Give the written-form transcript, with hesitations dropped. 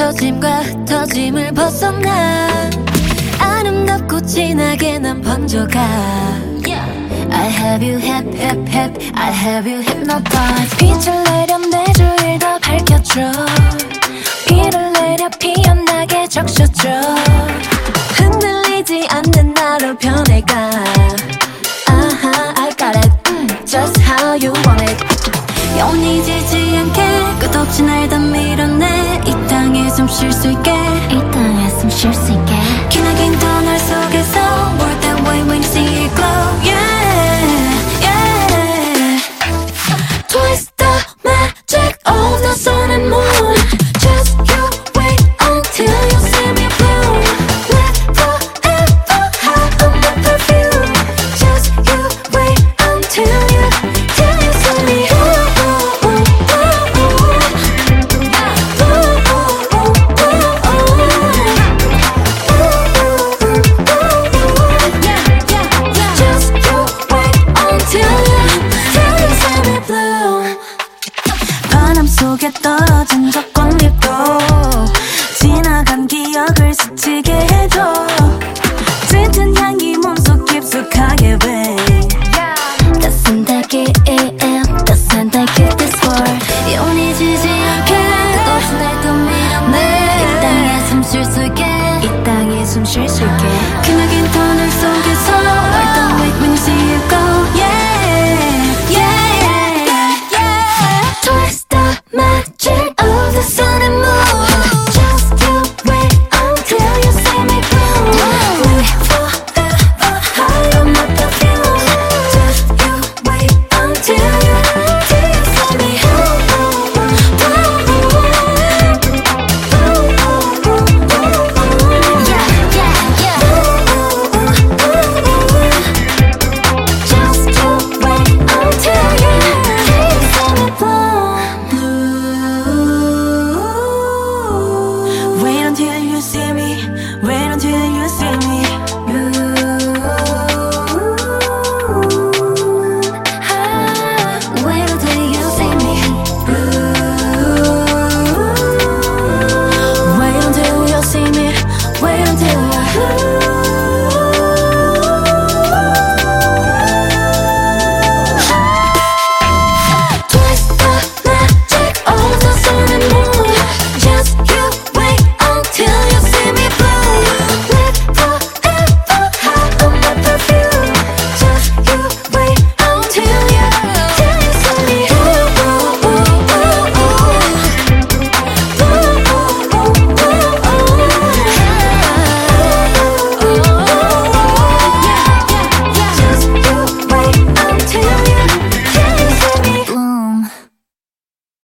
떨어짐과 흩어짐을 벗어나 아름답고 진하게 난 번져가 I have you hip hip hip I have you hypnotized 빛을 내려 내 주위를 더 밝혀줘 비를 내려 피어나게 적셔줘 흔들리지 않는 나로 변해가 I got it just how you want it 영원히 지지 않게 끝없이 날 다 밀어내 이 땅에 숨 쉴 수 있게 이 땅에 숨 쉴 수 있게 기나긴 터널 속에서 More than way when you see it glow Yeah yeah Twist the magic of the sun and moon Just you wait until you see me bloom Never ever hide on my perfume Just you wait until you see me 바람 속에 떨어진 저 꽃잎도 지나간 기억을 스치게 해줘 짙은 향기 몸속 깊숙하게 배 따스한 달기 따스한 달기 this world 영원히 지지 않게 끝없이 날 또 밀어내 이 땅에 숨 쉴 수 있게 이 땅에 숨 쉴 수 있게 기나긴 터널 속에서